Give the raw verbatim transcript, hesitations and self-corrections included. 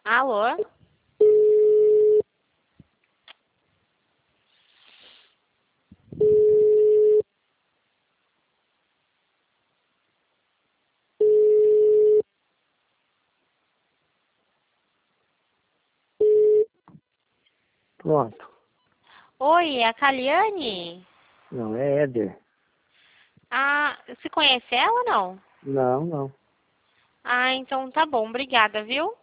Alô? Pronto. Oi, é a Caliane? Não, é Éder. Ah, você conhece ela ou não? Não, não. Ah, então tá bom, obrigada, viu?